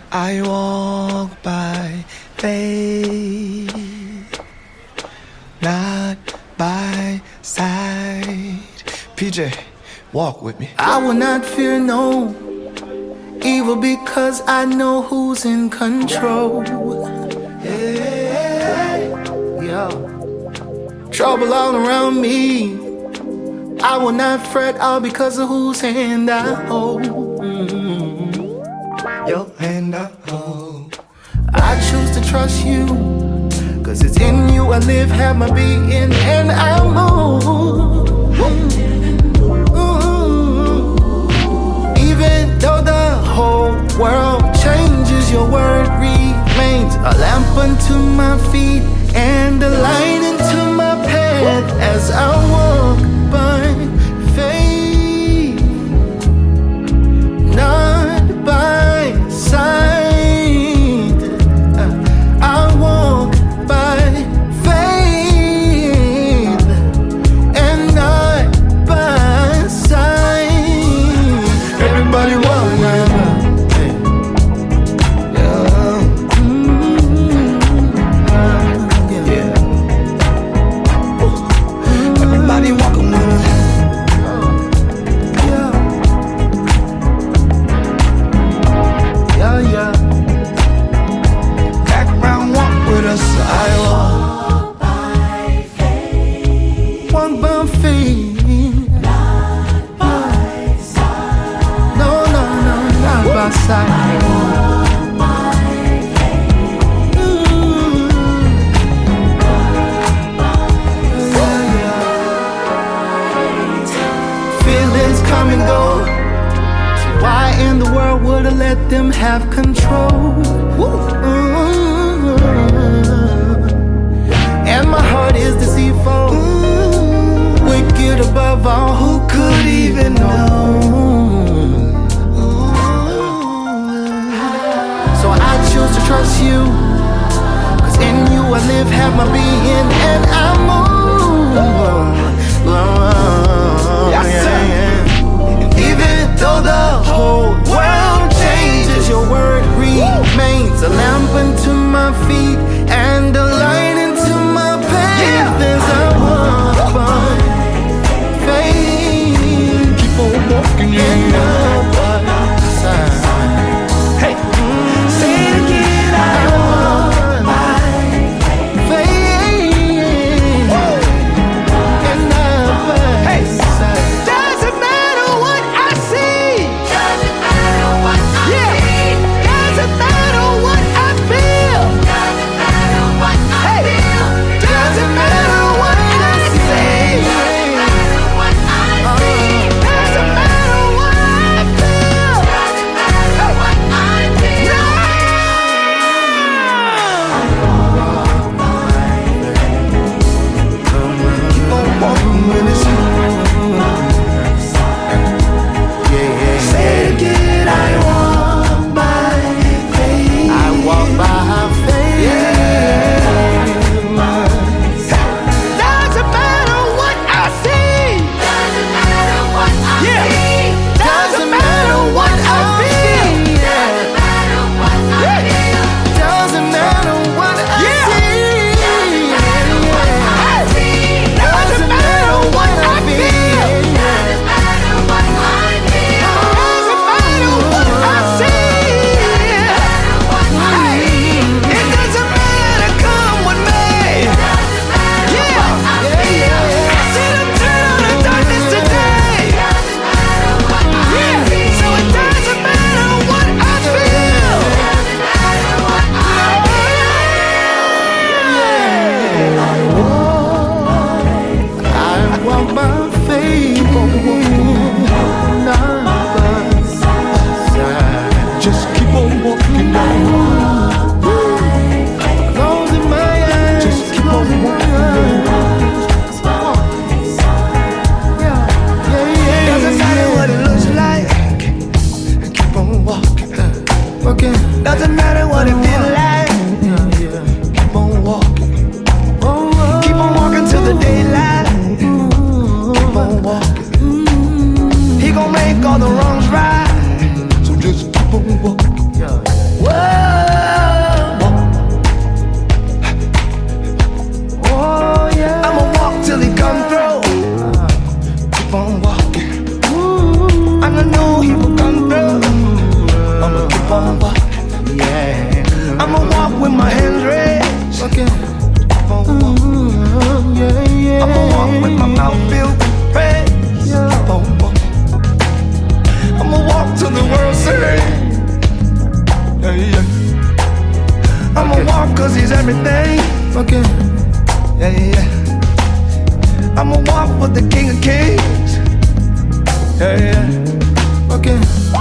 I walk by faith, not by sight. PJ, walk with me. I will not fear no evil because I know who's in control. Yeah. Trouble all around me, I will not fret all because of whose hand I hold. Your hand I hold. I choose to trust you, cause it's in you I live, have my being, and I move. Even though the whole world changes, your word remains a lamp unto my feet and a light into my path as I walk by faith, not by sight. I walk by faith and not by sight. Everybody walk now. Everybody walking with us. Yeah. Background walk with us. I Walk by faith, not by sight. No, not by sight. Feelings come and go, so why in the world would I let them have control? And my heart is deceitful, wicked above all, who could even know? So I choose to trust you, cause in you I live, have my being, and I move. Even though the whole world changes, your word remains a lamp unto my feet and a light into my path as I walk by faith. keep on walking, And not by sight. Hey, Say it again, I walk by faith and not by sight. Doesn't matter what I see. Doesn't matter what I see. Doesn't matter what I feel. Doesn't matter what I feel. Doesn't matter what I see. Doesn't matter what I see. Doesn't matter what I feel. Doesn't matter what I feel. keep on walking with us. Say it again, I walk by faith. I walk by faith. Doesn't matter what I see. Doesn't matter what I see. Doesn't matter what I feel. Doesn't matter what I feel. Doesn't matter what I see. Doesn't matter what I feel. Doesn't matter what I feel. Doesn't matter what I see. It doesn't matter, come with me. Yeah. I see the turn on the darkness today. Yeah. So it doesn't matter what I feel. I walk by faith, not by sight. Just keep on walking down. Closing my eyes, Just keep on walking Doesn't matter what it looks like. Keep on walking. Okay. Doesn't matter what it feels like. Keep on walking. Keep on walking till the daylight. Keep on walking. He gon' make all the wrongs right. So just keep on walking. Whoa. I'ma walk cause he's everything. Okay. Yeah, yeah. I'ma walk with the King of Kings. Yeah, yeah. Okay.